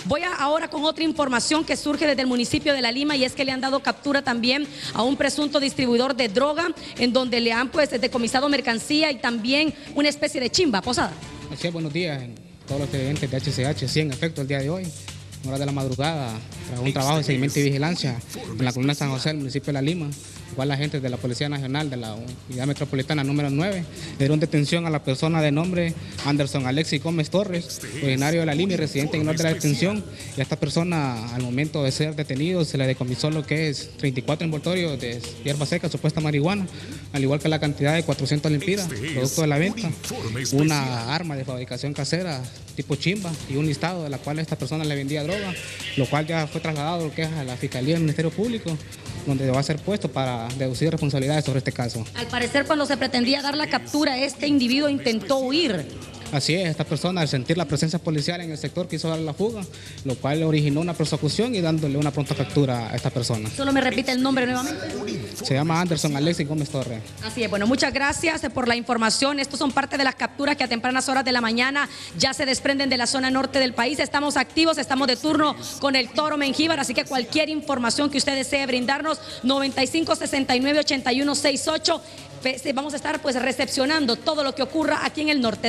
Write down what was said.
Voy ahora con otra información que surge desde el municipio de La Lima, y es que le han dado captura también a un presunto distribuidor de droga, en donde le han decomisado mercancía y también una especie de chimba posada. Así es, buenos días en todos los televidentes de HCH. Sí, en efecto, el día de hoy, en horas de la madrugada, tras un trabajo de seguimiento y vigilancia en la comuna de San José, el municipio de La Lima, igual agentes de la Policía Nacional de la Unidad Metropolitana número 9 dieron detención a la persona de nombre Anderson Alexis Gómez Torres, originario de La Lima y residente en el norte de la detención. Y a esta persona, al momento de ser detenido, se le decomisó lo que es 34 envoltorios de hierba seca, supuesta marihuana, al igual que la cantidad de 400 lempiras, producto de la venta, una arma de fabricación casera tipo chimba y un listado de la cual esta persona le vendía droga, lo cual ya fue trasladado lo que es a la Fiscalía del Ministerio Público, donde va a ser puesto para deducir responsabilidades sobre este caso. Al parecer, cuando se pretendía dar la captura, este individuo intentó huir. Así es, esta persona, al sentir la presencia policial en el sector, quiso dar la fuga, lo cual originó una persecución y dándole una pronta captura a esta persona. Solo me repite el nombre nuevamente. Se llama Anderson Alexis Gómez Torres. Así es, bueno, muchas gracias por la información. Estos son parte de las capturas que a tempranas horas de la mañana ya se desprenden de la zona norte del país. Estamos activos, estamos de turno con el Toro Mengíbar, así que cualquier información que usted desee brindarnos, 9569-8168, vamos a estar recepcionando todo lo que ocurra aquí en el norte.